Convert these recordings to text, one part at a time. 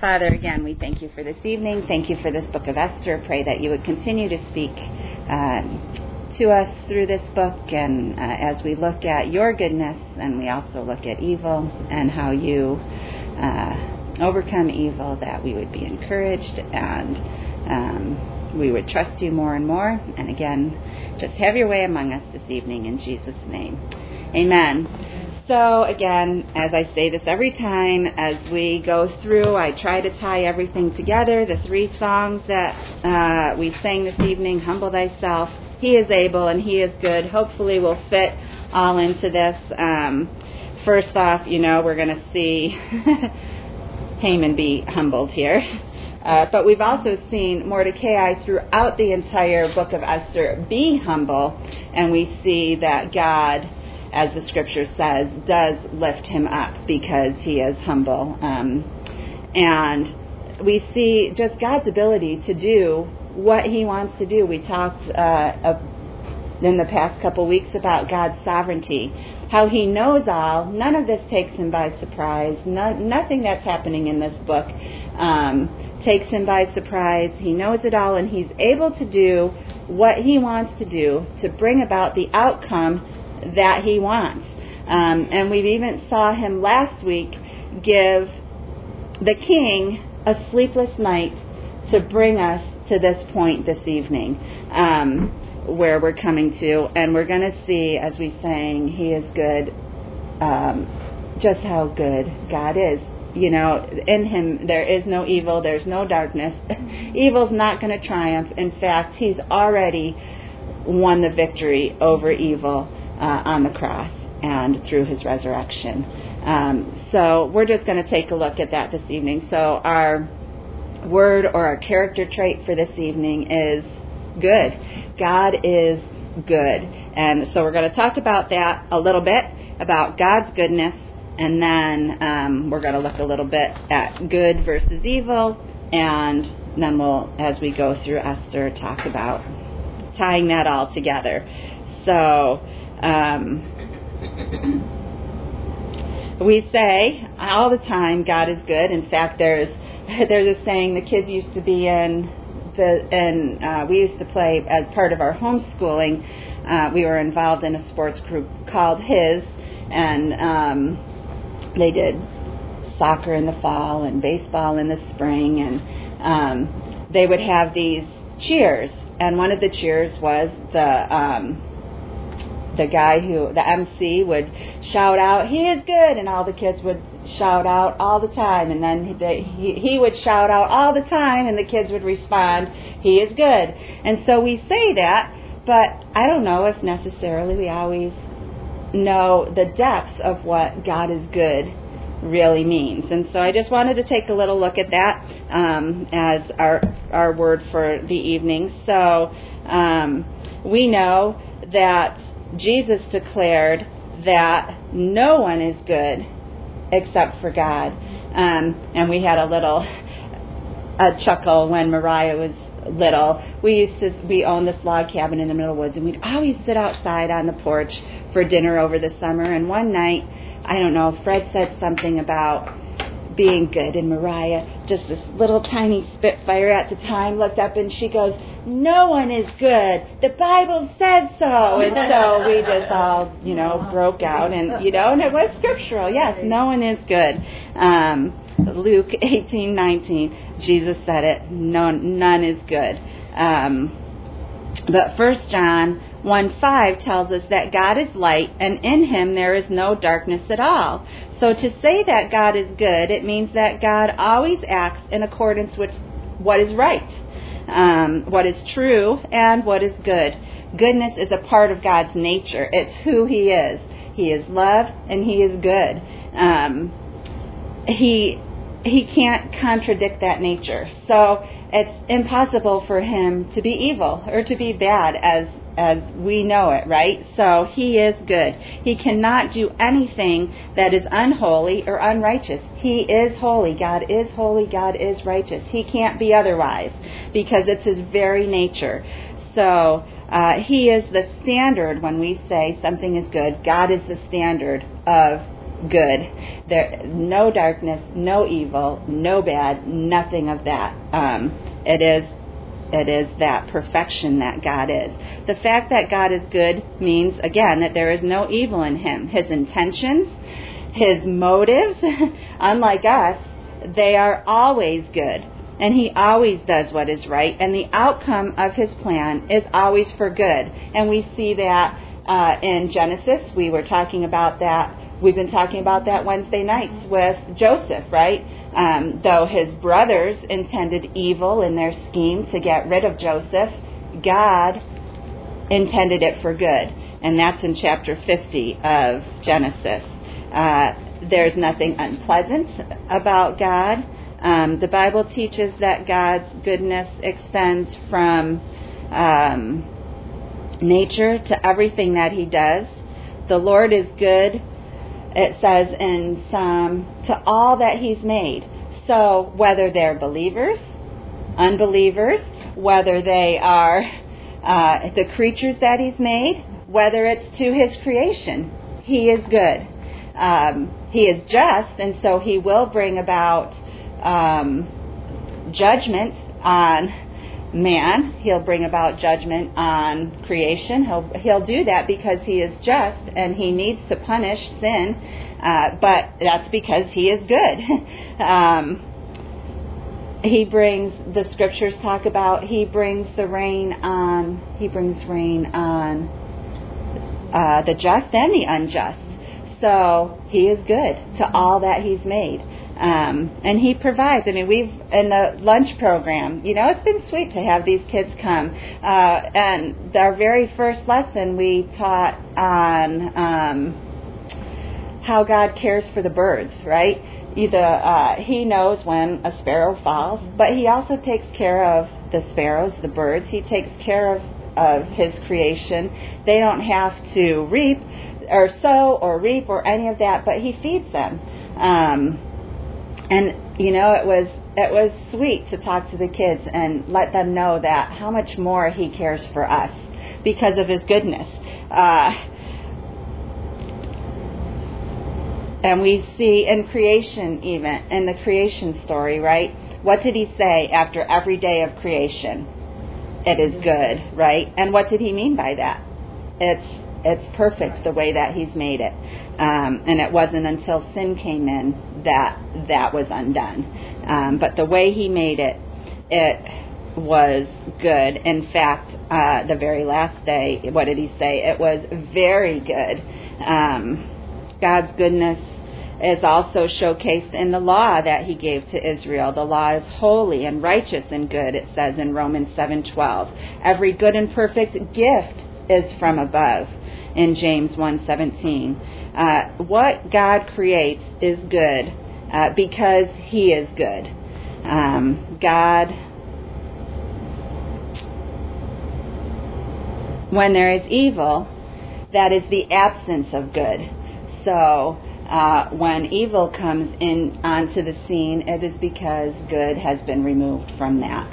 Father, again, we thank you for this evening. Thank you for this book of Esther. Pray that you would continue to speak to us through this book, and as we look at your goodness, and we also look at evil and how you overcome evil, that we would be encouraged and we would trust you more and more. And again, just have your way among us this evening in Jesus' name. Amen. So again, as I say this every time as we go through, I try to tie everything together. The three songs that we sang this evening, Humble Thyself, He is Able, and He is Good, hopefully will fit all into this. First off, we're going to see Haman be humbled here. But we've also seen Mordecai throughout the entire book of Esther be humble, and we see that God, as the scripture says, does lift him up because he is humble. And we see just God's ability to do what he wants to do. We talked in the past couple weeks about God's sovereignty, how he knows all. None of this takes him by surprise. Nothing that's happening in this book takes him by surprise. He knows it all, and he's able to do what he wants to do to bring about the outcome that he wants. And we even saw him last week give the king a sleepless night to bring us to this point this evening, where we're coming to, and we're going to see, as we sang, He is good, just how good God is. In him there is no evil, there's no darkness. Evil's not going to triumph. In fact, he's already won the victory over evil on the cross and through his resurrection. So we're just going to take a look at that this evening. So our word or our character trait for this evening is good. God is good. And so we're going to talk about that a little bit, about God's goodness, and then we're going to look a little bit at good versus evil, and then we'll, as we go through Esther, talk about tying that all together. So we say all the time God is good. In fact, there's a saying the kids used to be in, we used to play as part of our homeschooling. We were involved in a sports group called His, and they did soccer in the fall and baseball in the spring, and they would have these cheers, and one of the cheers was the guy the MC would shout out, He is good, and all the kids would shout out all the time, and then he would shout out all the time, and the kids would respond, He is good. And so we say that, but I don't know if necessarily we always know the depth of what God is good really means. And so I just wanted to take a little look at that as our word for the evening. So we know that Jesus declared that no one is good except for God. And we had a chuckle when Mariah was little. We owned this log cabin in the middle of the woods, and we'd always sit outside on the porch for dinner over the summer. And one night, I don't know, Fred said something about being good, and Mariah, just this little tiny spitfire at the time, looked up and she goes, no one is good. The Bible said so. And so we just all, broke out, and it was scriptural. Yes, no one is good. Luke 18:19, Jesus said it, none is good. But 1 John 1:5 tells us that God is light, and in him there is no darkness at all. So to say that God is good, it means that God always acts in accordance with what is right, what is true, and what is good. Goodness is a part of God's nature. It's who he is. He is love, and he is good. He can't contradict that nature. So it's impossible for him to be evil or to be bad as we know it, right? So he is good. He cannot do anything that is unholy or unrighteous. He is holy. God is holy. God is righteous. He can't be otherwise because it's his very nature. So he is the standard when we say something is good. God is the standard of good. There, no darkness, no evil, no bad, nothing of that. It is that perfection that God is. The fact that God is good means, again, that there is no evil in him. His intentions, his motives, unlike us, they are always good. And he always does what is right. And the outcome of his plan is always for good. And we see that in Genesis. We were talking about that. We've been talking about that Wednesday nights with Joseph, right? Though his brothers intended evil in their scheme to get rid of Joseph, God intended it for good. And that's in chapter 50 of Genesis. There's nothing unpleasant about God. The Bible teaches that God's goodness extends from nature to everything that he does. The Lord is good, it says in Psalm, to all that he's made. So whether they're believers, unbelievers, whether they are the creatures that he's made, whether it's to his creation, he is good. He is just, and so he will bring about judgment on man. He'll bring about judgment on creation. He'll do that because he is just and he needs to punish sin, but that's because he is good. He brings, the scriptures talk about, he brings rain on the just and the unjust. So he is good to all that he's made. And he provides. I mean, we've, in the lunch program, it's been sweet to have these kids come. And our very first lesson we taught on how God cares for the birds, right? He knows when a sparrow falls, but he also takes care of the sparrows, the birds. He takes care of his creation. They don't have to reap or sow or reap or any of that, but he feeds them. And it was sweet to talk to the kids and let them know that how much more he cares for us because of his goodness. And we see in creation, even in the creation story, right? What did he say after every day of creation? It is good, right? And what did he mean by that? It's perfect the way that he's made it. And it wasn't until sin came in that was undone. But the way he made it, it was good. In fact, the very last day, what did he say? It was very good. God's goodness is also showcased in the law that he gave to Israel. The law is holy and righteous and good, it says in Romans 7:12. Every good and perfect gift is from above in James 1:17. What God creates is good because he is good. God, when there is evil, that is the absence of good. So when evil comes in onto the scene, it is because good has been removed from that.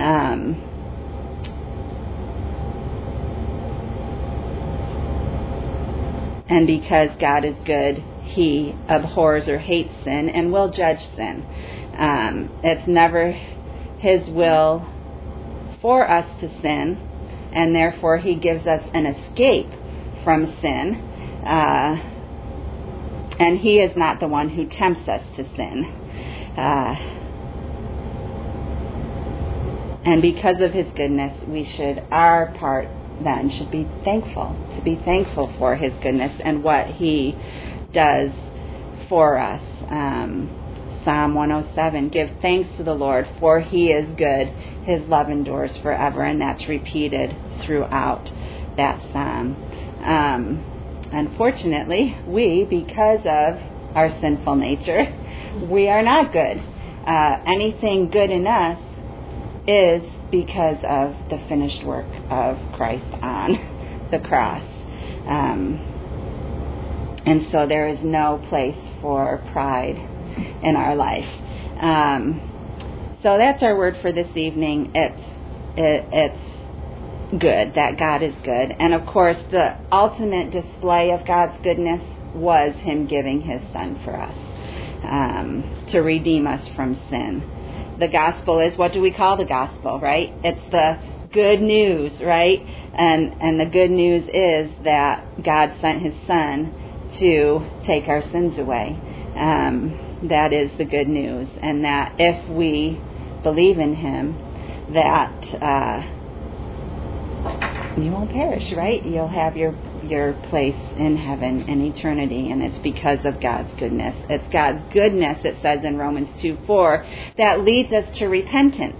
And because God is good, he abhors or hates sin and will judge sin. It's never his will for us to sin, and therefore he gives us an escape from sin. And he is not the one who tempts us to sin. And because of his goodness, our part then should be thankful, to be thankful for his goodness and what he does for us. Psalm 107, give thanks to the Lord, for he is good. His love endures forever. And that's repeated throughout that psalm. Unfortunately, because of our sinful nature, we are not good. Anything good in us is because of the finished work of Christ on the cross. And so there is no place for pride in our life. So that's our word for this evening. It's good, that God is good. And of course, the ultimate display of God's goodness was him giving his son for us, to redeem us from sin. The gospel is, what do we call the gospel, right? It's the good news, right? And the good news is that God sent his son to take our sins away. That is the good news. And that if we believe in him, that you won't perish, right? You'll have your place in heaven in eternity, and it's because of God's goodness. It's God's goodness, it says in Romans 2:4, that leads us to repentance.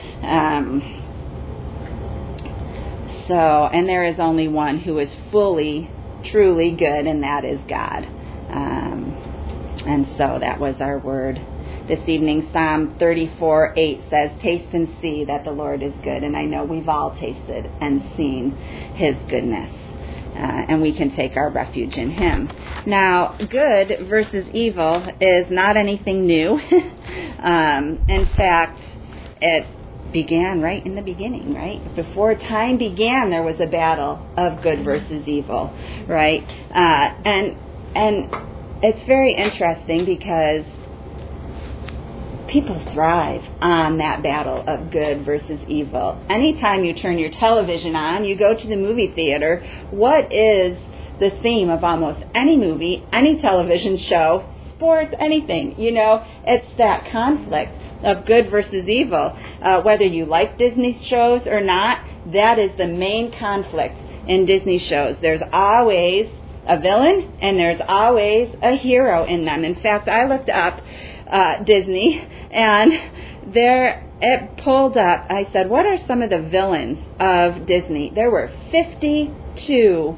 And there is only one who is fully, truly good, and that is God. And so that was our word this evening. Psalm 34:8 says, "Taste and see that the Lord is good." And I know we've all tasted and seen his goodness. And we can take our refuge in him. Now, good versus evil is not anything new. In fact, it began right in the beginning, right? Before time began, there was a battle of good versus evil, right? And it's very interesting because people thrive on that battle of good versus evil. Anytime you turn your television on, you go to the movie theater, what is the theme of almost any movie, any television show, sports, anything? It's that conflict of good versus evil. Whether you like Disney shows or not, that is the main conflict in Disney shows. There's always a villain and there's always a hero in them. In fact, I looked up Disney, and there it pulled up, I said, what are some of the villains of Disney? There were 52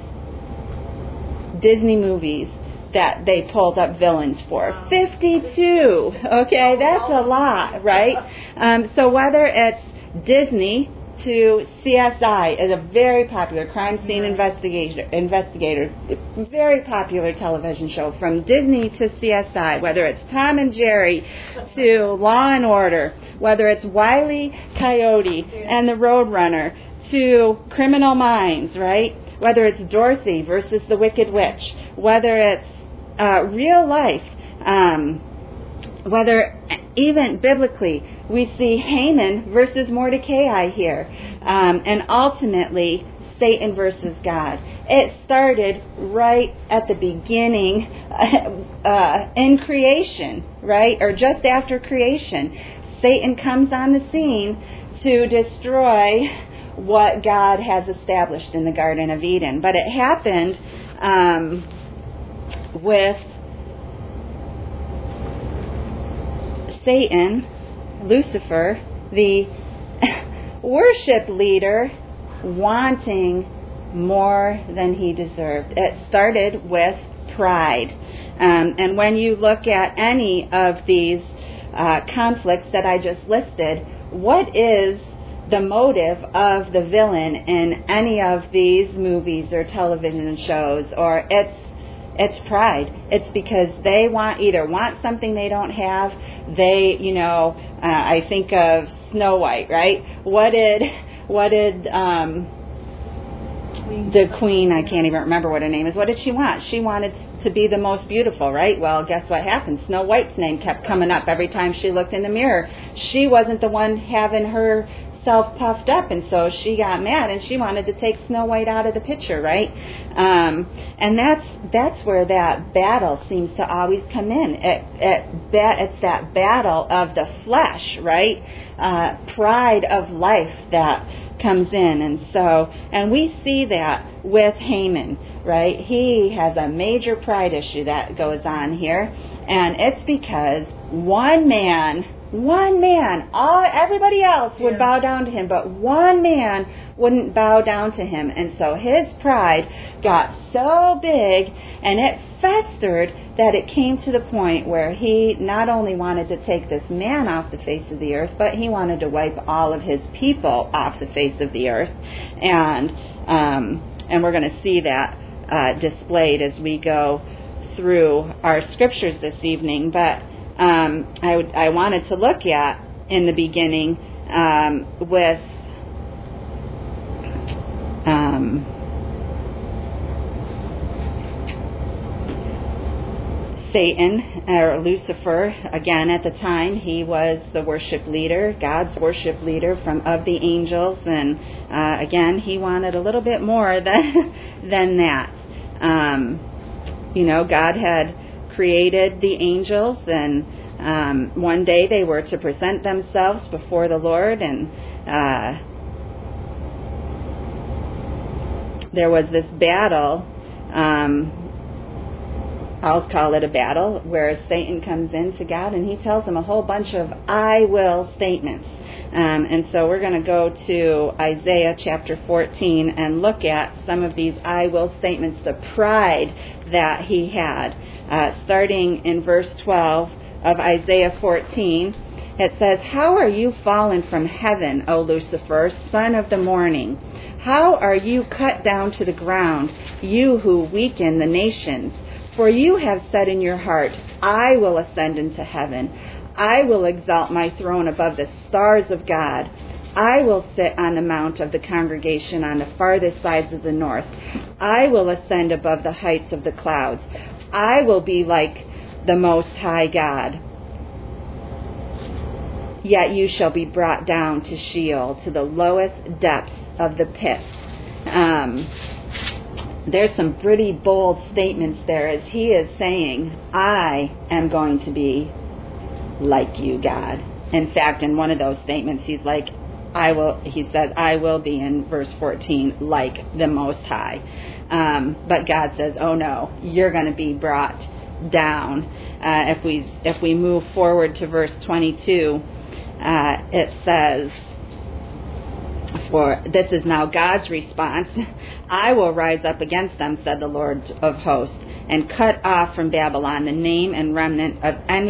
Disney movies that they pulled up villains for. 52! Okay, that's a lot, right? So whether it's Disney to CSI, is a very popular crime scene investigator, very popular television show. From Disney to CSI, whether it's Tom and Jerry to Law and Order, whether it's Wile E. Coyote and the Roadrunner to Criminal Minds, right? Whether it's Dorothy versus the Wicked Witch, whether it's real life, whether even biblically, we see Haman versus Mordecai here, and ultimately Satan versus God. It started right at the beginning in creation, right? Or just after creation. Satan comes on the scene to destroy what God has established in the Garden of Eden. But it happened with Satan, Lucifer, the worship leader, wanting more than he deserved. It started with pride. And when you look at any of these conflicts that I just listed, what is the motive of the villain in any of these movies or television shows? Or it's pride. It's because they want something they don't have. They, I think of Snow White, right? What did the queen, I can't even remember what her name is, what did she want? She wanted to be the most beautiful, right? Well, guess what happened? Snow White's name kept coming up every time she looked in the mirror. She wasn't the one having herself puffed up, and so she got mad and she wanted to take Snow White out of the picture, right? And that's where that battle seems to always come in. It's that battle of the flesh, right? Pride of life that comes in. And we see that with Haman, right? He has a major pride issue that goes on here, and it's because one man, everybody else would bow down to him, but one man wouldn't bow down to him. And so his pride got so big and it festered that it came to the point where he not only wanted to take this man off the face of the earth, but he wanted to wipe all of his people off the face of the earth. And we're going to see that displayed as we go through our scriptures this evening. But I wanted to look at in the beginning with Satan, or Lucifer, again at the time, he was the worship leader, God's worship leader of the angels, and again, he wanted a little bit more than that. God had created the angels, and one day they were to present themselves before the Lord, and there was this battle. I'll call it a battle, where Satan comes into God and he tells him a whole bunch of I will statements. And so we're going to go to Isaiah chapter 14 and look at some of these I will statements, the pride that he had. Starting in verse 12 of Isaiah 14, it says, "How are you fallen from heaven, O Lucifer, son of the morning? How are you cut down to the ground, you who weaken the nations? For you have said in your heart, I will ascend into heaven. I will exalt my throne above the stars of God. I will sit on the mount of the congregation on the farthest sides of the north. I will ascend above the heights of the clouds. I will be like the Most High God. Yet you shall be brought down to Sheol, to the lowest depths of the pit." There's some pretty bold statements there, as he is saying, I am going to be like you, God. In fact, in one of those statements, he's like, he says, I will be, in verse 14, like the Most High. But God says, oh no, you're going to be brought down. If we move forward to verse 22, it says, for this is now God's response, I will rise up against them, said the Lord of hosts, and cut off from Babylon the name and remnant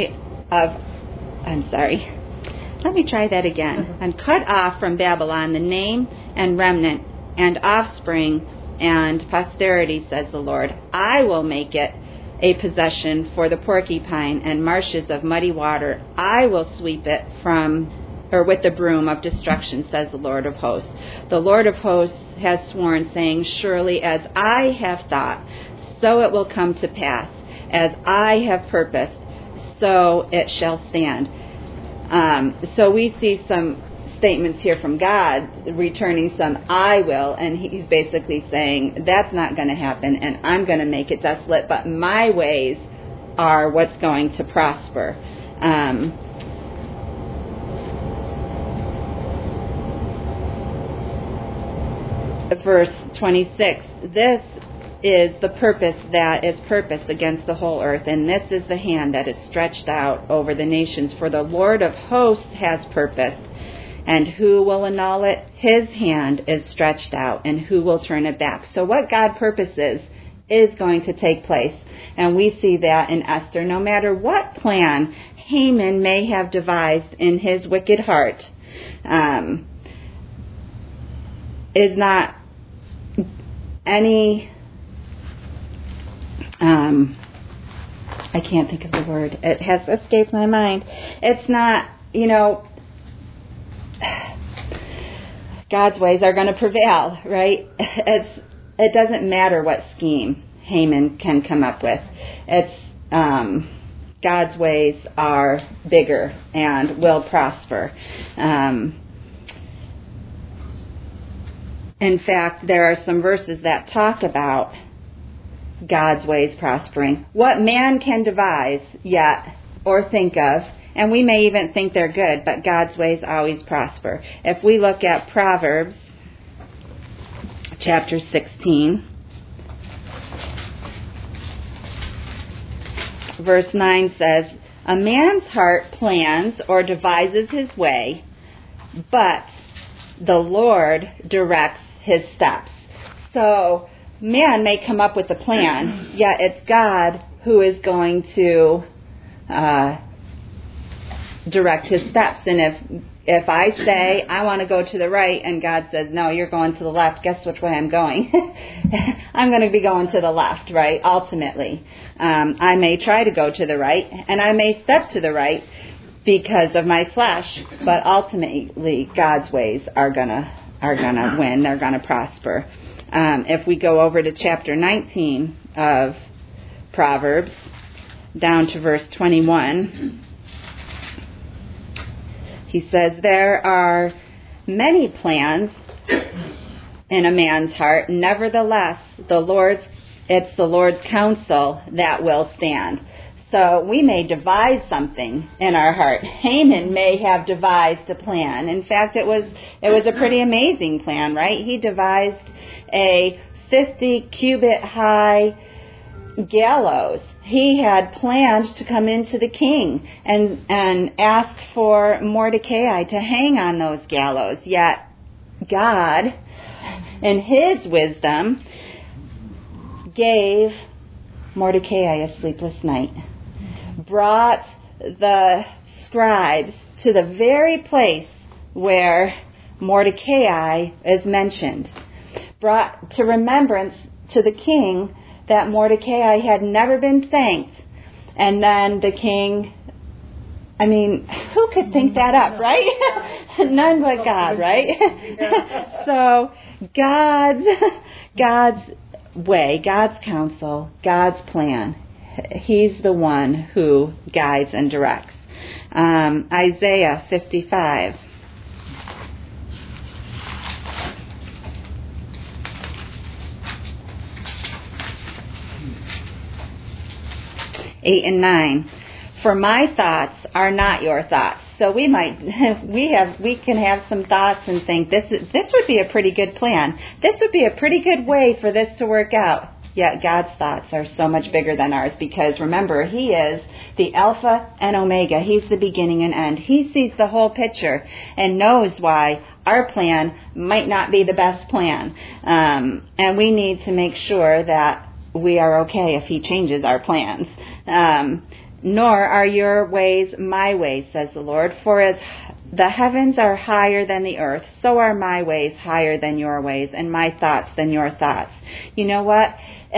Let me try that again. And cut off from Babylon the name and remnant and offspring and posterity, says the Lord. I will make it a possession for the porcupine and marshes of muddy water. I will sweep it with the broom of destruction, says the Lord of hosts. The Lord of hosts has sworn, saying, surely as I have thought, so it will come to pass. As I have purposed, so it shall stand. So we see some statements here from God returning some I will, and he's basically saying that's not going to happen, and I'm going to make it desolate, but my ways are what's going to prosper. Verse 26, this is the purpose that is purposed against the whole earth, and this is the hand that is stretched out over the nations. For the Lord of hosts has purposed, and who will annul it? His hand is stretched out, and who will turn it back? So what God purposes is going to take place, and we see that in Esther. No matter what plan Haman may have devised in his wicked heart, is not any... I can't think of the word. It has escaped my mind. It's not, God's ways are going to prevail, right? It doesn't matter what scheme Haman can come up with. It's God's ways are bigger and will prosper. In fact, there are some verses that talk about God's ways prospering. What man can devise yet or think of, and we may even think they're good, but God's ways always prosper. If we look at Proverbs chapter 16, verse 9 says, a man's heart plans or devises his way, but the Lord directs his steps. So man may come up with a plan, yet it's God who is going to direct his steps. And if I say I want to go to the right and God says, no, you're going to the left, guess which way I'm going? I'm going to be going to the left, right, ultimately. I may try to go to the right, and I may step to the right because of my flesh, but ultimately God's ways are gonna win. They're gonna prosper. If we go over to chapter 19 of Proverbs, down to verse 21. He says, there are many plans in a man's heart. Nevertheless, it's the Lord's counsel that will stand. So we may devise something in our heart. Haman may have devised a plan. In fact, it was a pretty amazing plan, right? He devised a 50 cubit high gallows. He had planned to come into the king and ask for Mordecai to hang on those gallows. Yet God, in his wisdom, gave Mordecai a sleepless night, brought the scribes to the very place where Mordecai is mentioned, brought to remembrance to the king that Mordecai had never been thanked. And then the king, who could think that up, right? None but God, right? So God's way, God's counsel, God's plan, He's the one who guides and directs. Isaiah 55. Eight and 9. For my thoughts are not your thoughts. So we can have some thoughts and think this would be a pretty good plan. This would be a pretty good way for this to work out. Yet God's thoughts are so much bigger than ours, because remember, He is the Alpha and Omega. He's the beginning and end. He sees the whole picture and knows why our plan might not be the best plan. And we need to make sure that we are okay if He changes our plans. Nor are your ways my ways, says the Lord. For as the heavens are higher than the earth, so are my ways higher than your ways, and my thoughts than your thoughts. You know what?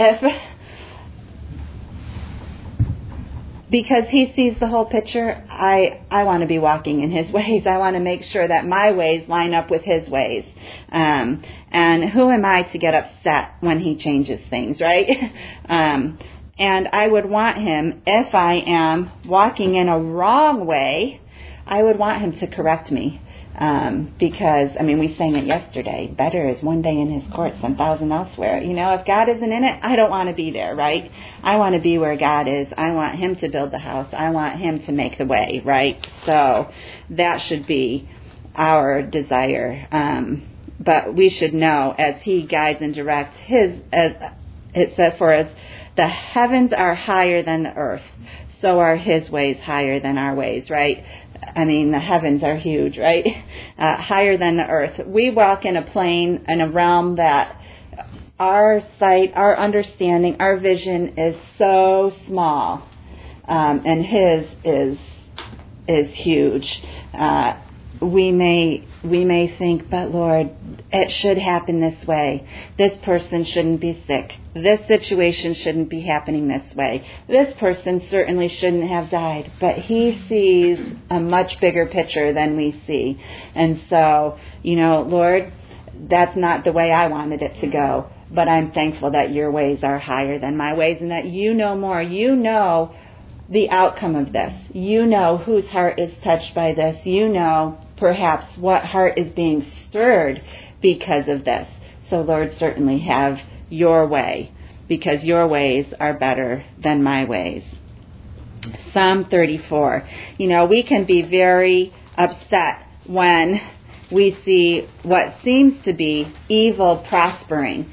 Because He sees the whole picture, I want to be walking in His ways. I want to make sure that my ways line up with His ways. And who am I to get upset when He changes things, right? And I would want Him, if I am walking in a wrong way, I would want Him to correct me. Because, we sang it yesterday, better is one day in His courts than 1,000 elsewhere. If God isn't in it, I don't want to be there, right? I want to be where God is. I want Him to build the house. I want Him to make the way, right? So that should be our desire. But we should know, as He guides and directs as it says, for us, the heavens are higher than the earth, so are His ways higher than our ways, right? The heavens are huge, right? Higher than the earth. We walk in a plane, in a realm that our sight, our understanding, our vision is so small, and His is huge. We may think, but Lord, it should happen this way. This person shouldn't be sick. This situation shouldn't be happening this way. This person certainly shouldn't have died. But He sees a much bigger picture than we see. And so, Lord, that's not the way I wanted it to go. But I'm thankful that your ways are higher than my ways, and that you know more. You know the outcome of this. You know whose heart is touched by this. You know perhaps what heart is being stirred because of this. So Lord, certainly have your way, because your ways are better than my ways. Psalm 34. We can be very upset when we see what seems to be evil prospering.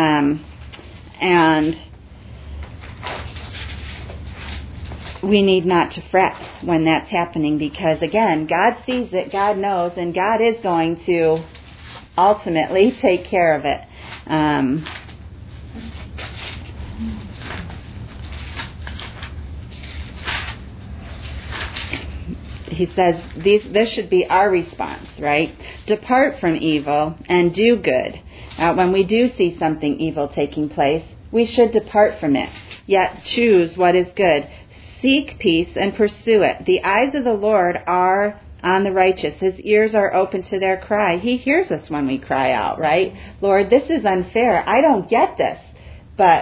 And we need not to fret when that's happening, because, again, God sees it, God knows, and God is going to ultimately take care of it. He says this should be our response, right? Depart from evil and do good. When we do see something evil taking place, we should depart from it, yet choose what is good. Seek peace and pursue it. The eyes of the Lord are on the righteous. His ears are open to their cry. He hears us when we cry out, right? Lord, this is unfair. I don't get this. But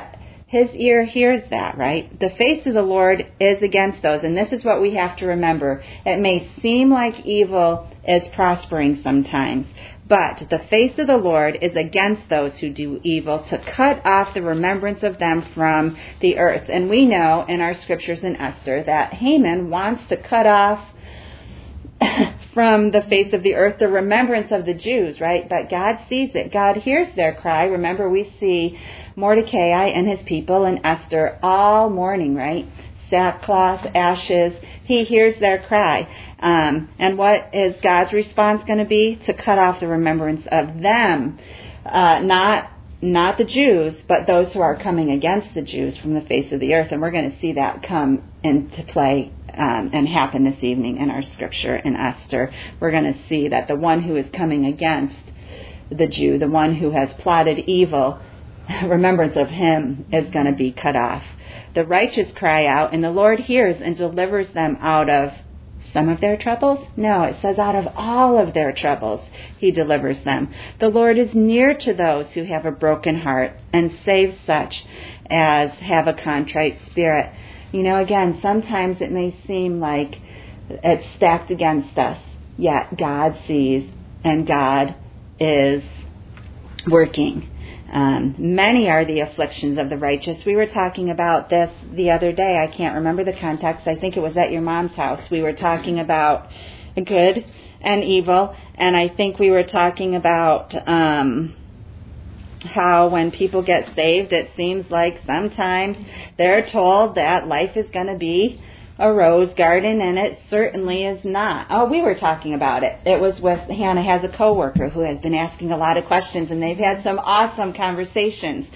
His ear hears that, right? The face of the Lord is against those. And this is what we have to remember. It may seem like evil is prospering sometimes, but the face of the Lord is against those who do evil, to cut off the remembrance of them from the earth. And we know in our scriptures in Esther that Haman wants to cut off from the face of the earth the remembrance of the Jews, right? But God sees it. God hears their cry. Remember, we see Mordecai and his people and Esther all mourning, right? Sackcloth, ashes. He hears their cry. And what is God's response going to be? To cut off the remembrance of them. Not the Jews, but those who are coming against the Jews from the face of the earth. And we're going to see that come into play and happen this evening in our scripture in Esther. We're going to see that the one who is coming against the Jew, the one who has plotted evil, remembrance of him is going to be cut off. The righteous cry out, and the Lord hears and delivers them out of some of their troubles? No, it says out of all of their troubles he delivers them. The Lord is near to those who have a broken heart and saves such as have a contrite spirit. You know, again, sometimes it may seem like it's stacked against us, yet God sees and God is working. Many are the afflictions of the righteous. We were talking about this the other day. I can't remember the context. I think it was at your mom's house. We were talking about good and evil, and I think we were talking about how when people get saved, it seems like sometimes they're told that life is going to be a rose garden, and it certainly is not. Oh, we were talking about it. It was with Hannah has a coworker who has been asking a lot of questions, and they've had some awesome conversations.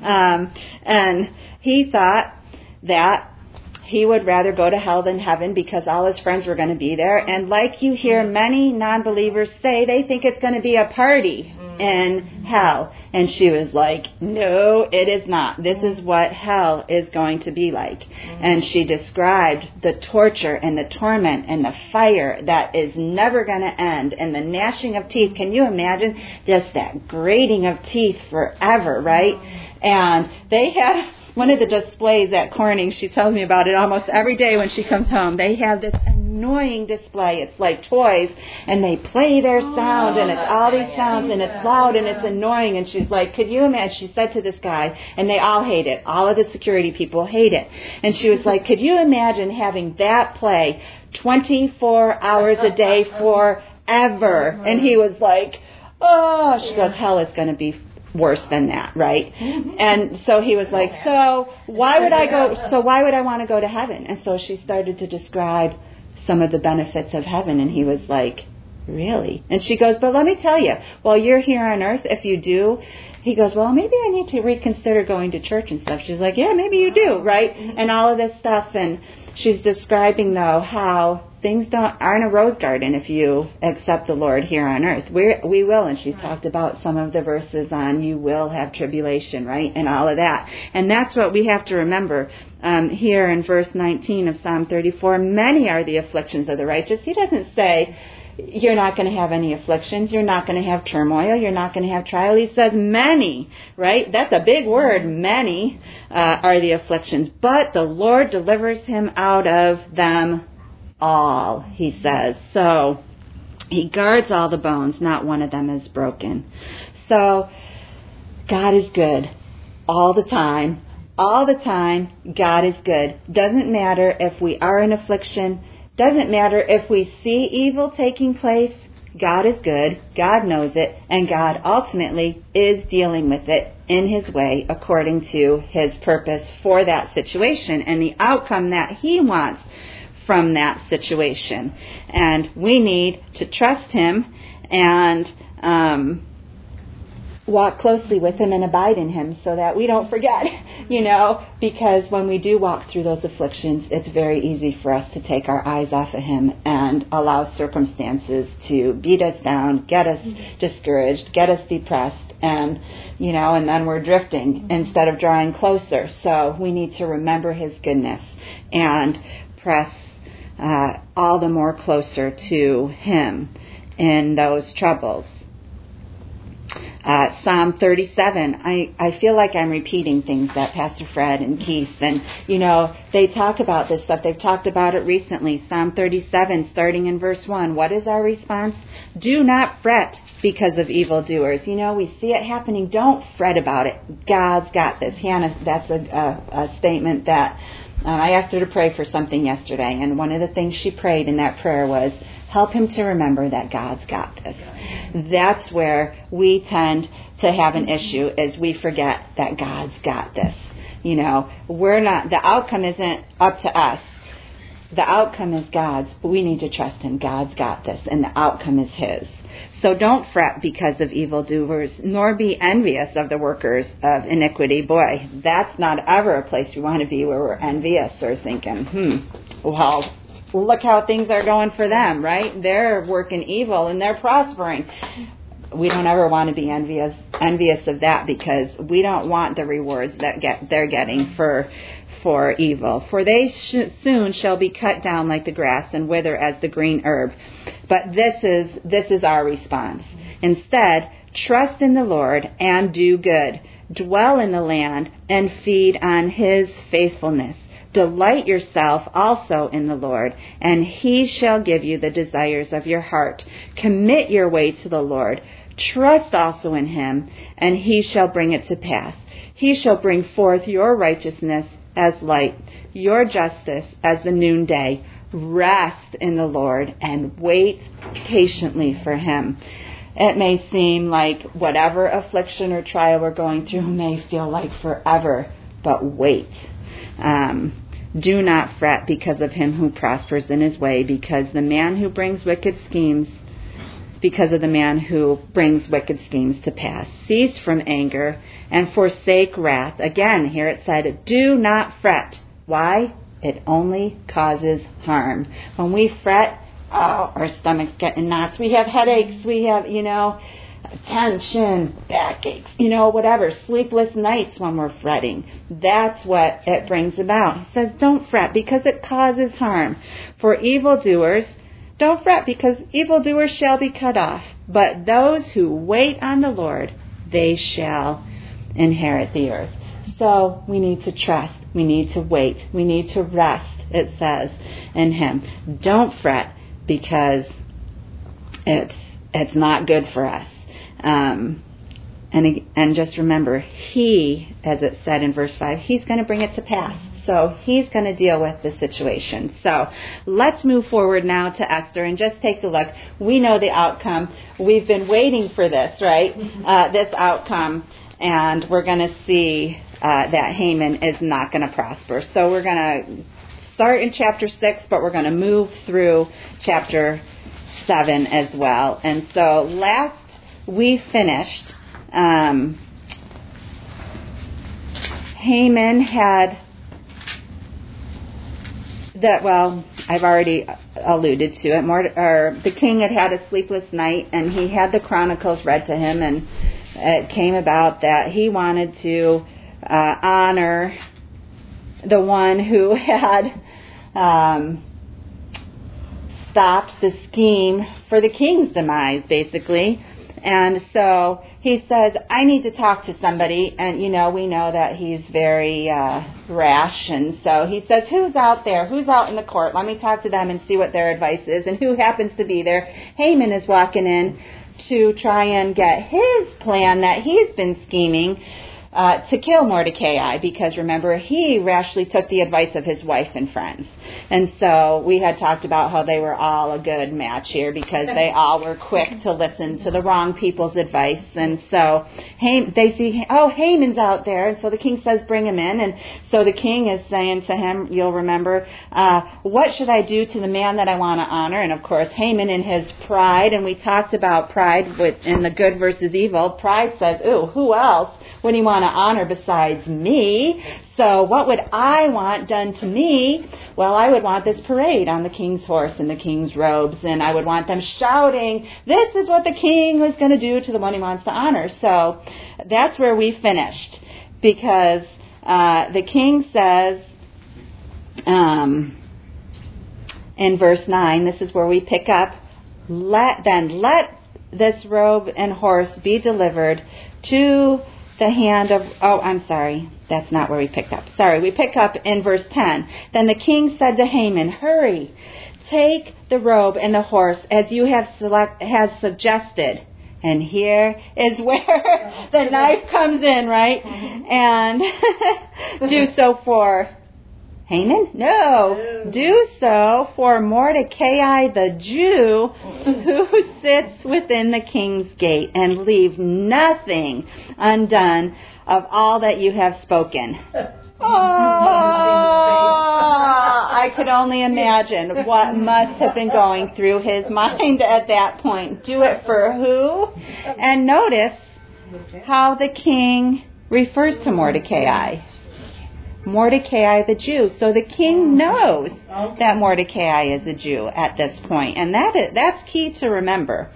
And he thought that he would rather go to hell than heaven because all his friends were going to be there. And like you hear many non-believers say, they think it's going to be a party in hell. And she was like, no, it is not. This is what hell is going to be like. And she described the torture and the torment and the fire that is never going to end, and the gnashing of teeth. Can you imagine just that grating of teeth forever, right? And they had one of the displays at Corning. She tells me about it almost every day when she comes home. They have this annoying display. It's like toys, and they play their sound, and it's all these sounds, and it's loud, and it's annoying. And she's like, could you imagine? She said to this guy, and they all hate it. All of the security people hate it. And she was like, could you imagine having that play 24 hours a day forever? And he was like, oh. She goes, hell is going to be worse than that, right? And so he was like, so why would I want to go to heaven? And so she started to describe some of the benefits of heaven, and he was like, really? And she goes, but let me tell you, while you're here on earth, if you do, he goes, well, maybe I need to reconsider going to church and stuff. She's like, yeah, maybe you do, right? And all of this stuff. And she's describing, though, how things aren't a rose garden if you accept the Lord here on earth. We will. And she talked about some of the verses on you will have tribulation, right? And all of that. And that's what we have to remember here in verse 19 of Psalm 34. Many are the afflictions of the righteous. He doesn't say you're not going to have any afflictions. You're not going to have turmoil. You're not going to have trial. He says many, right? That's a big word. Many are the afflictions. But the Lord delivers him out of them all, he says. So he guards all the bones. Not one of them is broken. So God is good all the time. All the time, God is good. Doesn't matter if we are in affliction. Doesn't matter if we see evil taking place. God is good. God knows it. And God ultimately is dealing with it in his way according to his purpose for that situation and the outcome that he wants from that situation. And we need to trust him and walk closely with him and abide in him so that we don't forget, because when we do walk through those afflictions, it's very easy for us to take our eyes off of him and allow circumstances to beat us down, get us discouraged, get us depressed, and then we're drifting instead of drawing closer. So we need to remember his goodness and press all the more closer to him in those troubles. Psalm 37. I feel like I'm repeating things that Pastor Fred and Keith and, they talk about this stuff. They've talked about it recently. Psalm 37, starting in verse 1. What is our response? Do not fret because of evildoers. We see it happening. Don't fret about it. God's got this. Hannah, that's a statement that I asked her to pray for something yesterday, and one of the things she prayed in that prayer was, help him to remember that God's got this. That's where we tend to have an issue, is we forget that God's got this. We're not, the outcome isn't up to us. The outcome is God's, but we need to trust Him. God's got this, and the outcome is His. So don't fret because of evildoers, nor be envious of the workers of iniquity. Boy, that's not ever a place we want to be, where we're envious or thinking, well, look how things are going for them, right? They're working evil and they're prospering. We don't ever want to be envious of that, because we don't want the rewards that they're getting for evil. For they soon shall be cut down like the grass and wither as the green herb. But this is our response. Instead, trust in the Lord and do good. Dwell in the land and feed on His faithfulness. Delight yourself also in the Lord, and He shall give you the desires of your heart. Commit your way to the Lord. Trust also in Him, and He shall bring it to pass. He shall bring forth your righteousness as light, your justice as the noonday. Rest in the Lord and wait patiently for Him. It may seem like whatever affliction or trial we're going through may feel like forever, but wait. Do not fret because of him who prospers in his way, because of the man who brings wicked schemes to pass. Cease from anger and forsake wrath. Again, here it said, do not fret. Why? It only causes harm. When we fret, our stomachs get in knots. We have headaches. We have, tension, backaches, whatever, sleepless nights when we're fretting. That's what it brings about. He says, don't fret because it causes harm. For evildoers, don't fret because evildoers shall be cut off. But those who wait on the Lord, they shall inherit the earth. So we need to trust. We need to wait. We need to rest, it says, in Him. Don't fret because it's not good for us. And just remember, He, as it said in verse 5, He's going to bring it to pass. So He's going to deal with the situation. So let's move forward now to Esther and just take a look. We know the outcome. We've been waiting for this, right? This outcome. And we're going to see that Haman is not going to prosper. So we're going to start in chapter 6, but we're going to move through chapter 7 as well. And so last we finished, Haman had that, well, I've already alluded to it. The king had a sleepless night, and he had the chronicles read to him, and it came about that he wanted to honor the one who had stopped the scheme for the king's demise, basically. And so he says, I need to talk to somebody. And, we know that he's very rash. And so he says, who's out there? Who's out in the court? Let me talk to them and see what their advice is. And who happens to be there? Haman is walking in to try and get his plan that he's been scheming to kill Mordecai, because remember, he rashly took the advice of his wife and friends. And so we had talked about how they were all a good match here, because they all were quick to listen to the wrong people's advice. And so they see, Haman's out there. And so the king says, bring him in. And so the king is saying to him, you'll remember, what should I do to the man that I want to honor? And of course, Haman in his pride, and we talked about pride in the good versus evil. Pride says, who else would he want to honor besides me? So what would I want done to me? Well, I would want this parade on the king's horse and the king's robes, and I would want them shouting, this is what the king was going to do to the one he wants to honor. So that's where we finished, because the king says in verse 9, this is where we pick up, let this robe and horse be delivered to the hand of... Oh, I'm sorry. That's not where we picked up. Sorry, we pick up in verse 10. Then the king said to Haman, hurry, take the robe and the horse as you have suggested. And here is where the knife comes in, right? And do so for Haman? No. Do so for Mordecai the Jew who sits within the king's gate, and leave nothing undone of all that you have spoken. Oh, I could only imagine what must have been going through his mind at that point. Do it for who? And notice how the king refers to Mordecai. Mordecai the Jew. So the king knows that Mordecai is a Jew at this point. And that's key to remember.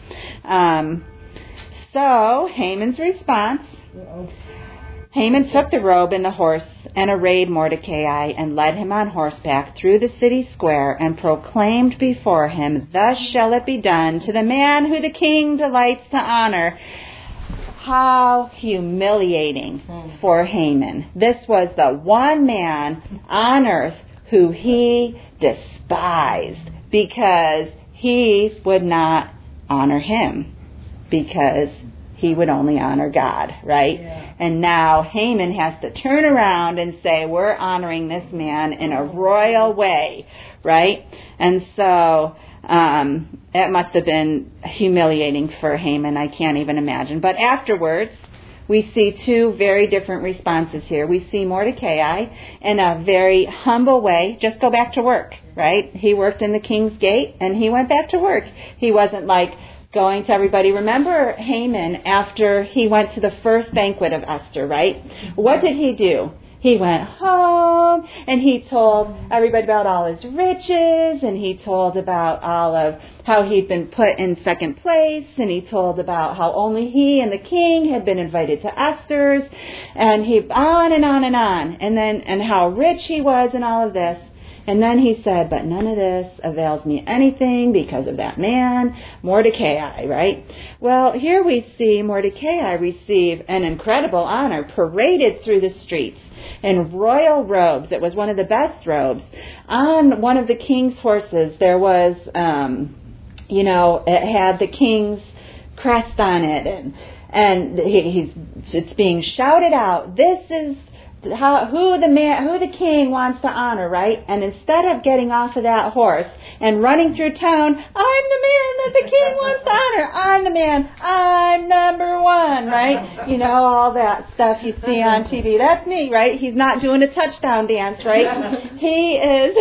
So Haman's response... Haman took the robe and the horse and arrayed Mordecai and led him on horseback through the city square and proclaimed before him, thus shall it be done to the man who the king delights to honor. How humiliating for Haman. This was the one man on earth who he despised because he would not honor him, because he would only honor God, right? Yeah. And now Haman has to turn around and say, we're honoring this man in a royal way, right? And so it must have been humiliating for Haman. I can't even imagine. But afterwards, we see two very different responses here. We see Mordecai in a very humble way. Just go back to work, right? He worked in the king's gate, and he went back to work. He wasn't like going to everybody. Remember Haman after he went to the first banquet of Esther, right? What did he do? He went home and he told everybody about all his riches, and he told about all of how he'd been put in second place, and he told about how only he and the king had been invited to Esther's, and he on and on and on, and how rich he was and all of this. And then he said, but none of this avails me anything because of that man, Mordecai, right? Well, here we see Mordecai receive an incredible honor, paraded through the streets in royal robes. It was one of the best robes. On one of the king's horses, there was, it had the king's crest on it, and it's being shouted out, this is who the king wants to honor, right? And instead of getting off of that horse and running through town, I'm the man that the king wants to honor. I'm the man. I'm number one, right? You know, all that stuff you see on TV. That's me, right? He's not doing a touchdown dance, right? He is.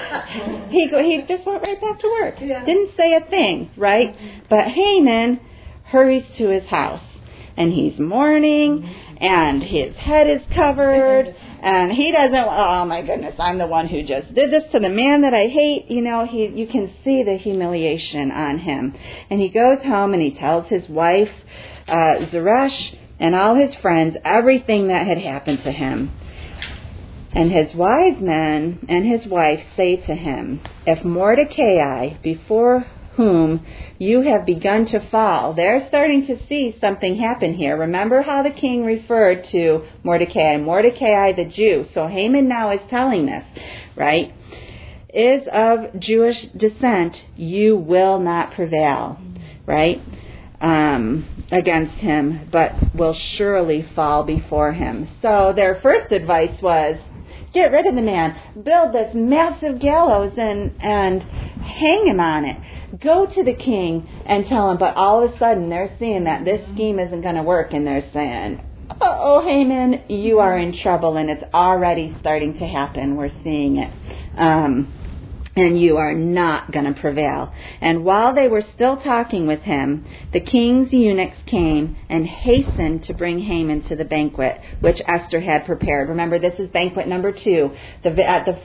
He just went right back to work. Didn't say a thing, right? But Haman hurries to his house, and he's mourning, and his head is covered, and he doesn't, oh my goodness, I'm the one who just did this to the man that I hate. You know, you can see the humiliation on him. And he goes home and he tells his wife, Zeresh, and all his friends, everything that had happened to him. And his wise men and his wife say to him, if Mordecai, before whom you have begun to fall. They're starting to see something happen here. Remember how the king referred to Mordecai the Jew. So Haman now is telling this, right? Is of Jewish descent, you will not prevail, right? Against him, but will surely fall before him. So their first advice was, get rid of the man. Build this massive gallows and hang him on it. Go to the king and tell him. But all of a sudden, they're seeing that this scheme isn't going to work, and they're saying, uh-oh, Haman, you are in trouble, and it's already starting to happen. We're seeing it. And you are not going to prevail. And while they were still talking with him, the king's eunuchs came and hastened to bring Haman to the banquet which Esther had prepared. Remember, this is banquet number 2.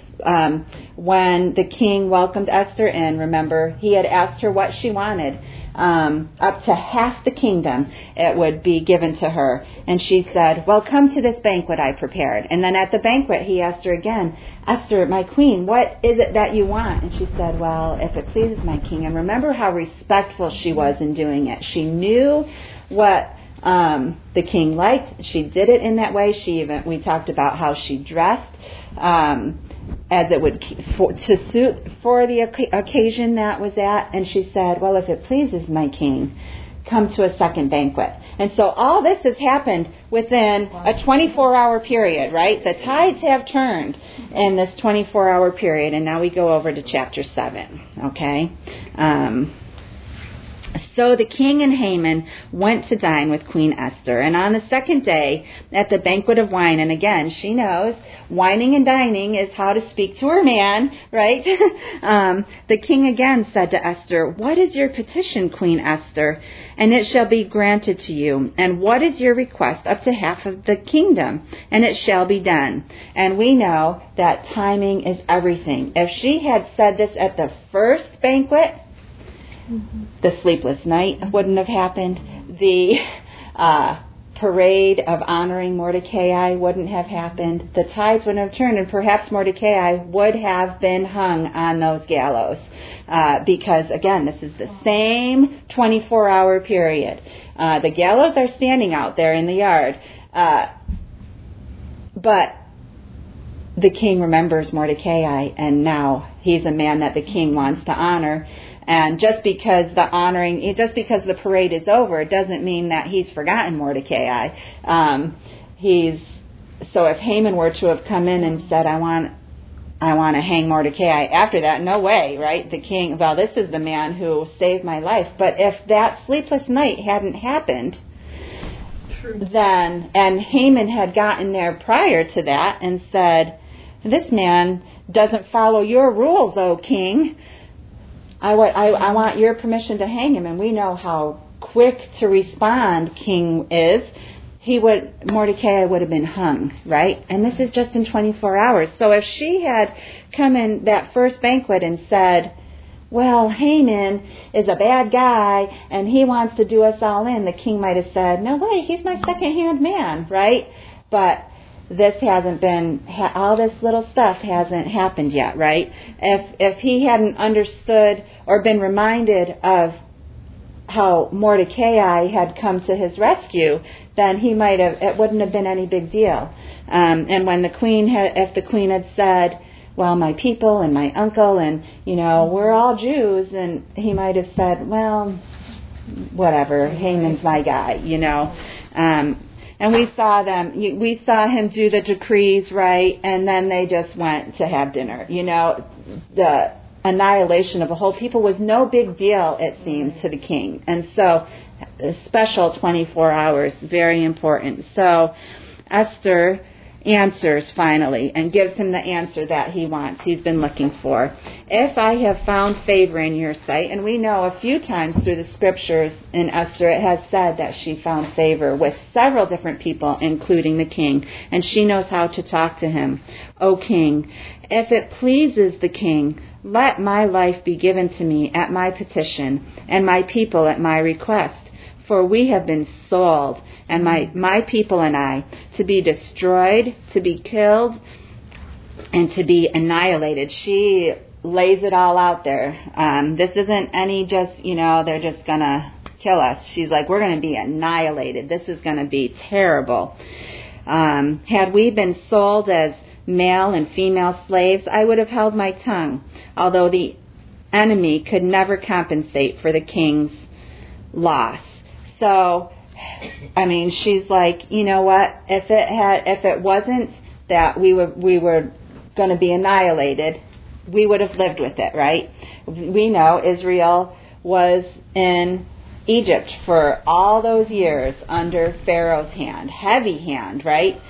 When the king welcomed Esther in, remember, he had asked her what she wanted. up to half the kingdom, it would be given to her. And she said, well, come to this banquet I prepared. And then at the banquet, he asked her again, Esther, my queen, what is it that you want? And she said, well, if it pleases my king. And remember how respectful she was in doing it. She knew what the king liked. She did it in that way. We talked about how she dressed as it would to suit for the occasion that was at. And she said, well, if it pleases my king, come to a second banquet. And so all this has happened within a 24-hour period, right? The tides have turned in this 24-hour period. And now we go over to chapter 7, okay? So the king and Haman went to dine with Queen Esther. And on the second day, at the banquet of wine, and again, she knows wining and dining is how to speak to her man, right? The king again said to Esther, what is your petition, Queen Esther? And it shall be granted to you. And what is your request? Up to half of the kingdom, and it shall be done. And we know that timing is everything. If she had said this at the first banquet, the sleepless night wouldn't have happened. The parade of honoring Mordecai wouldn't have happened. The tides wouldn't have turned, and perhaps Mordecai would have been hung on those gallows. Because, again, this is the same 24-hour period. The gallows are standing out there in the yard. But the king remembers Mordecai, and now he's a man that the king wants to honor. And just because the parade is over, it doesn't mean that he's forgotten Mordecai. So if Haman were to have come in and said, I want to hang Mordecai after that, no way, right? The king, well, this is the man who saved my life. But if that sleepless night hadn't happened, then, and Haman had gotten there prior to that and said, this man doesn't follow your rules, O king. I want your permission to hang him. And we know how quick to respond king is. Mordecai would have been hung, right? And this is just in 24 hours. So if she had come in that first banquet and said, well, Haman is a bad guy and he wants to do us all in, the king might have said, no way, he's my second-hand man, right? But this hasn't been, all this little stuff hasn't happened yet, right? If he hadn't understood or been reminded of how Mordecai had come to his rescue, then it wouldn't have been any big deal. And when if the queen had said, well, my people and my uncle and, we're all Jews, and he might have said, well, whatever, Haman's my guy, And we saw him do the decrees, right? And then they just went to have dinner. The annihilation of a whole people was no big deal, it seemed, to the king. And so, a special 24 hours, very important. So, Esther answers finally and gives him the answer that he wants, he's been looking for. If I have found favor in your sight, and we know a few times through the scriptures in Esther it has said that she found favor with several different people, including the king, and she knows how to talk to him. O king, if it pleases the king, let my life be given to me at my petition, and my people at my request. For we have been sold, and my people and I, to be destroyed, to be killed, and to be annihilated. She lays it all out there. This isn't any just, they're just going to kill us. She's like, we're going to be annihilated. This is going to be terrible. Had we been sold as male and female slaves, I would have held my tongue, although the enemy could never compensate for the king's loss. So, she's like, you know what? If it wasn't that we were going to be annihilated, we would have lived with it, right? We know Israel was in Egypt for all those years under Pharaoh's hand, heavy hand, right?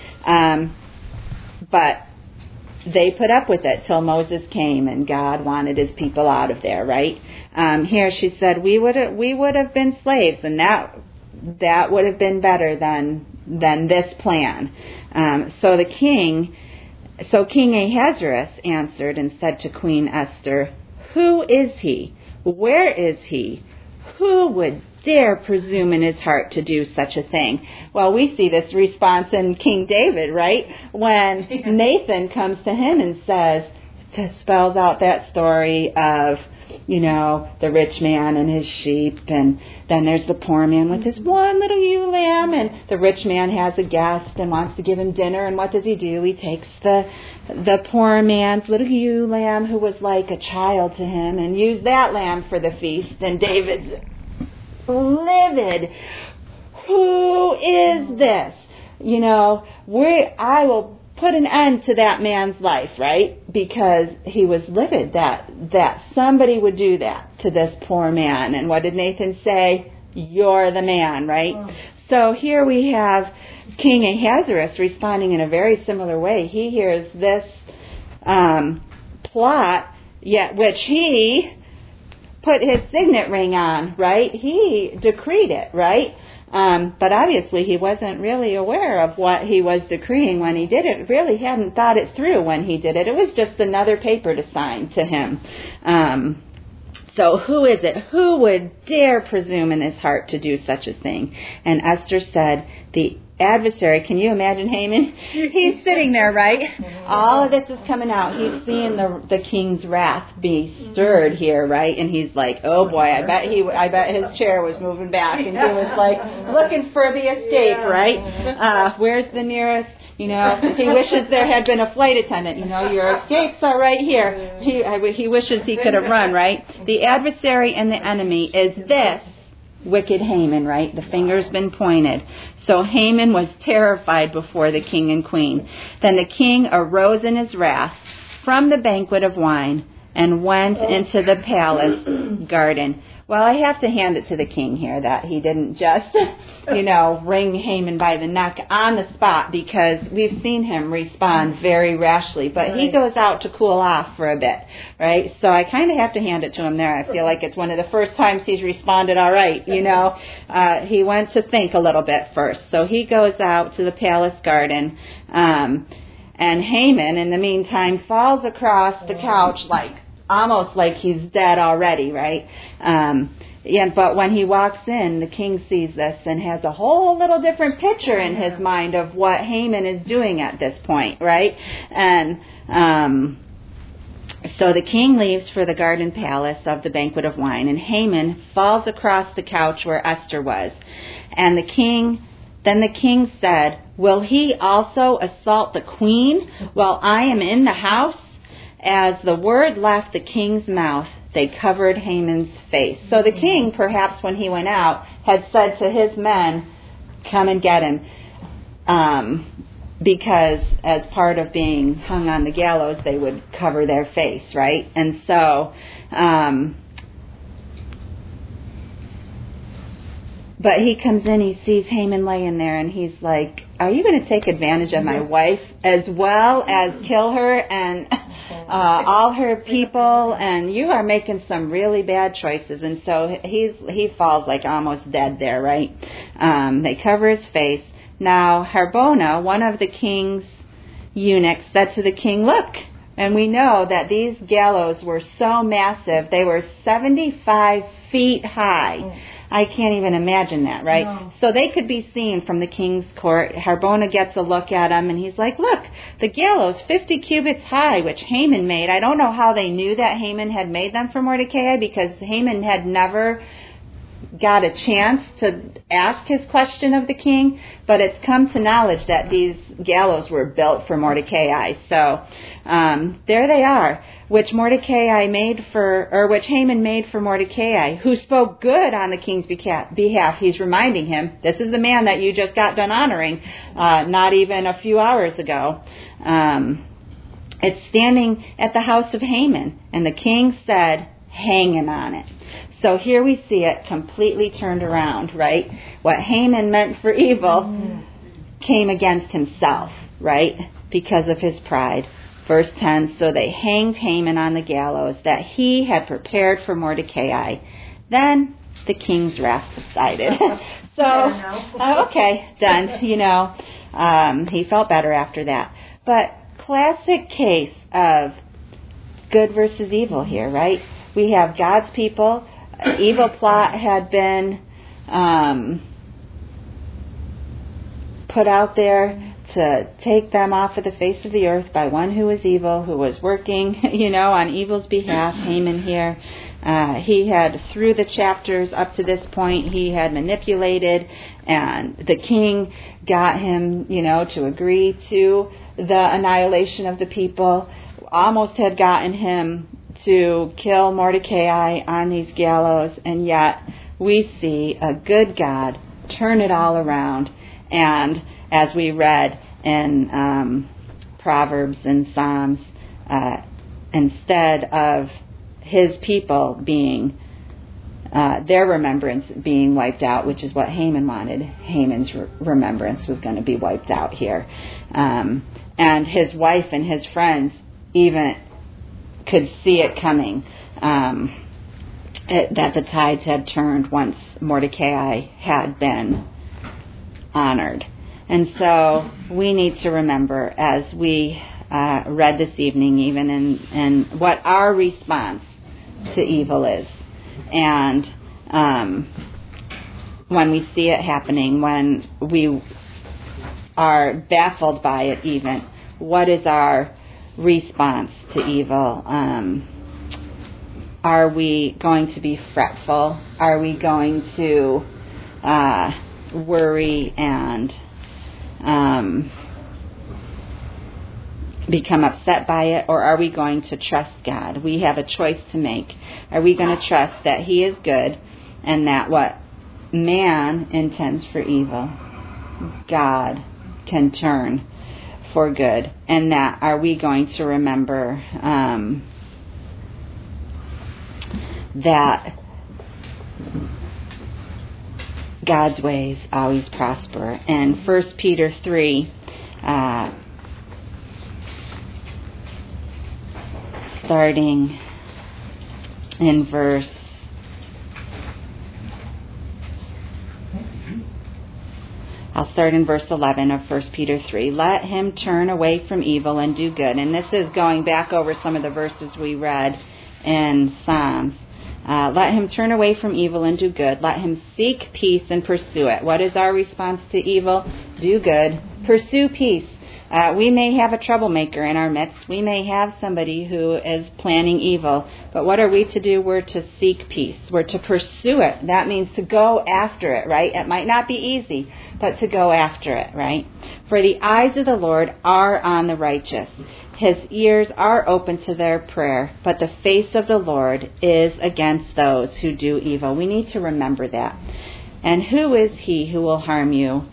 But they put up with it till Moses came and God wanted his people out of there, right? Here she said, we would have been slaves, and that would have been better than this plan. So King Ahasuerus answered and said to Queen Esther, who is he? Where is he? Who would dare presume in his heart to do such a thing? Well, we see this response in King David, right? When Nathan comes to him and spells out that story of, the rich man and his sheep, and then there's the poor man with his one little ewe lamb, and the rich man has a guest and wants to give him dinner, and what does he do? He takes the poor man's little ewe lamb, who was like a child to him, and used that lamb for the feast. And David's livid. Who is this? I will put an end to that man's life, right? Because he was livid that somebody would do that to this poor man. And what did Nathan say? You're the man, right? Oh. So here we have King Ahasuerus responding in a very similar way. He hears this plot, which he put his signet ring on, right? He decreed it, right? But obviously he wasn't really aware of what he was decreeing when he did it. Really hadn't thought it through when he did it. It was just another paper to sign to him. So who is it? Who would dare presume in his heart to do such a thing? And Esther said, the adversary, can you imagine Haman? He's sitting there, right? All of this is coming out. He's seeing the king's wrath be stirred here, right? And he's like, oh boy, I bet his chair was moving back, and he was like looking for the escape, right? Where's the nearest? He wishes there had been a flight attendant. Your escapes are right here. He wishes he could have run, right? The adversary and the enemy is this wicked Haman, right? The finger's been pointed. So Haman was terrified before the king and queen. Then the king arose in his wrath from the banquet of wine and went into the palace garden. Well, I have to hand it to the king here that he didn't just, wring Haman by the neck on the spot, because we've seen him respond very rashly. But he goes out to cool off for a bit, right? So I kind of have to hand it to him there. I feel like it's one of the first times he's responded all right, He went to think a little bit first. So he goes out to the palace garden, and Haman, in the meantime, falls across the couch almost like he's dead already, right? But when he walks in, the king sees this and has a whole little different picture in his mind of what Haman is doing at this point, right? And so the king leaves for the garden palace of the banquet of wine, and Haman falls across the couch where Esther was. And then the king said, will he also assault the queen while I am in the house? As the word left the king's mouth, they covered Haman's face. So the king, perhaps when he went out, had said to his men, come and get him. Because as part of being hung on the gallows, they would cover their face, right? And so, but he comes in, he sees Haman laying there, and he's like, are you going to take advantage of my wife as well as kill her and all her people? And you are making some really bad choices. And so he falls like almost dead there, right? They cover his face. Now, Harbona, one of the king's eunuchs, said to the king, look, and we know that these gallows were so massive, they were 75 feet high. I can't even imagine that, right? No. So they could be seen from the king's court. Harbona gets a look at them, and he's like, look, the gallows 50 cubits high, which Haman made. I don't know how they knew that Haman had made them for Mordecai, because Haman had never got a chance to ask his question of the king, but it's come to knowledge that these gallows were built for Mordecai. So there they are, which Haman made for Mordecai, who spoke good on the king's behalf. He's reminding him, this is the man that you just got done honoring not even a few hours ago. It's standing at the house of Haman, and the king said, hang him on it. So here we see it completely turned around, right? What Haman meant for evil came against himself, right? Because of his pride. Verse 10, so they hanged Haman on the gallows that he had prepared for Mordecai. Then the king's wrath subsided. Okay, done. He felt better after that. But classic case of good versus evil here, right? We have God's people evil plot had been put out there to take them off of the face of the earth by one who was evil, who was working, on evil's behalf, Haman here. He had, through the chapters up to this point, he had manipulated, and the king got him, to agree to the annihilation of the people, almost had gotten him to kill Mordecai on these gallows, and yet we see a good God turn it all around. And as we read in Proverbs and Psalms, instead of his people being, their remembrance being wiped out, which is what Haman wanted, Haman's remembrance was going to be wiped out here. And his wife and his friends even could see it coming, that the tides had turned once Mordecai had been honored. And so we need to remember, as we read this evening, even in what our response to evil is. And when we see it happening, when we are baffled by it even, what is our response to evil? Are we going to be fretful? Are we going to worry and become upset by it, or are we going to trust God? We have a choice to make. Are we going to trust that He is good, and that what man intends for evil, God can turn for good? And that are we going to remember that God's ways always prosper? And 1 Peter 3, starting in verse 11 of 1 Peter 3. Let him turn away from evil and do good. And this is going back over some of the verses we read in Psalms. Let him turn away from evil and do good. Let him seek peace and pursue it. What is our response to evil? Do good. Pursue peace. We may have a troublemaker in our midst. We may have somebody who is planning evil. But what are we to do? We're to seek peace. We're to pursue it. That means to go after it, right? It might not be easy, but to go after it, right? For the eyes of the Lord are on the righteous. His ears are open to their prayer, but the face of the Lord is against those who do evil. We need to remember that. And who is he who will harm you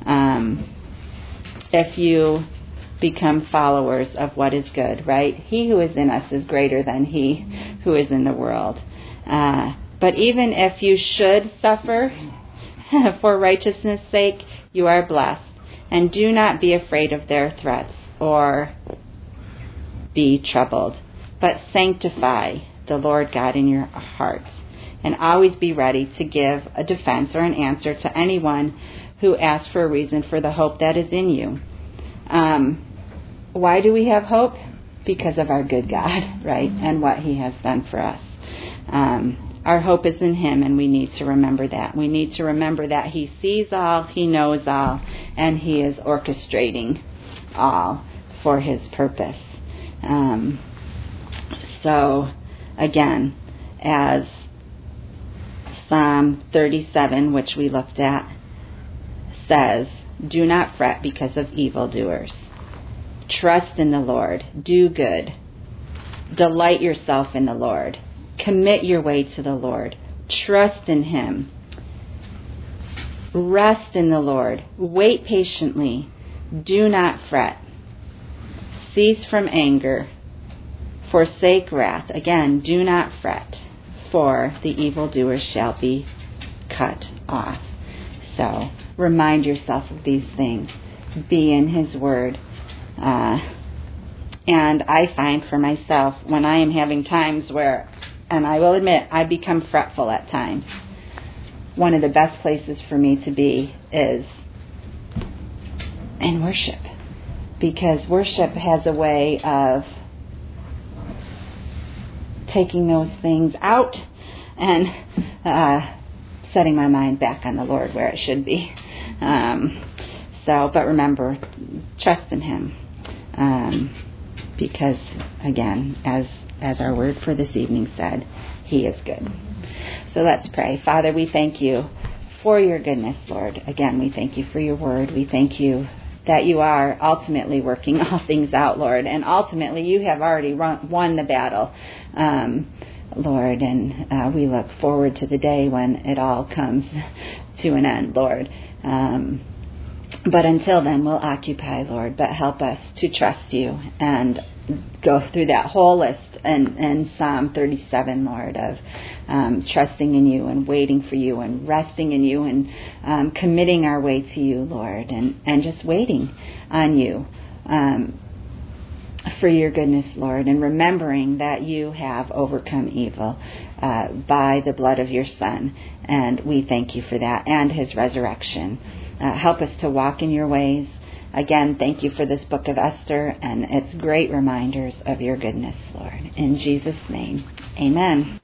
if you become followers of what is good, right? He who is in us is greater than he who is in the world. But even if you should suffer for righteousness' sake, you are blessed. And do not be afraid of their threats or be troubled, but sanctify the Lord God in your hearts, and always be ready to give a defense or an answer to anyone who asks for a reason for the hope that is in you. Why do we have hope? Because of our good God, right? And what He has done for us. Our hope is in Him, and we need to remember that. We need to remember that He sees all, He knows all, and He is orchestrating all for His purpose. So, again, as Psalm 37, which we looked at, says, do not fret because of evildoers. Trust in the Lord. Do good. Delight yourself in the Lord. Commit your way to the Lord. Trust in Him. Rest in the Lord. Wait patiently. Do not fret. Cease from anger. Forsake wrath. Again, do not fret, for the evildoers shall be cut off. So, remind yourself of these things. Be in His Word. And I find for myself, when I am having times where, and I will admit, I become fretful at times, one of the best places for me to be is in worship. Because worship has a way of taking those things out and setting my mind back on the Lord where it should be. But remember, trust in Him, because again, as our word for this evening said, He is good. So let's pray. Father, we thank you for your goodness, Lord. Again, we thank you for your word. We thank you that you are ultimately working all things out, Lord, and ultimately you have already won the battle, Lord, and we look forward to the day when it all comes to an end, Lord. But until then, we'll occupy, Lord, but help us to trust you and go through that whole list in Psalm 37, Lord, of trusting in you and waiting for you and resting in you and committing our way to you, Lord, and just waiting on you for your goodness, Lord, and remembering that you have overcome evil by the blood of your Son, and we thank you for that and his resurrection. Help us to walk in your ways. Again, thank you for this book of Esther and its great reminders of your goodness, Lord. In Jesus' name, amen.